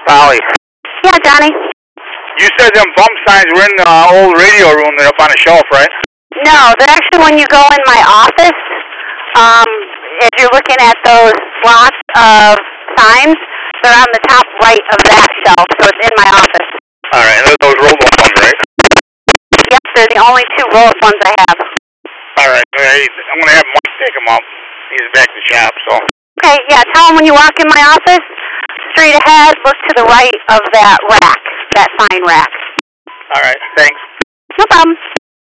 Polly. Yeah, Johnny. You said them bump signs were in the old radio room. They're up on a shelf, right? No, they're actually when you go in my office. If you're looking at those blocks of signs, they're on the top right of that shelf, so it's in my office. All right, and those rolled ones, right? Yep, they're the only two rolled ones I have. All right, I'm gonna have Mike take them up. He's back to the shop, so. Okay, yeah. Tell him when you walk in my office, straight ahead, look to the right of that rack, that sign rack. All right, thanks. No problem.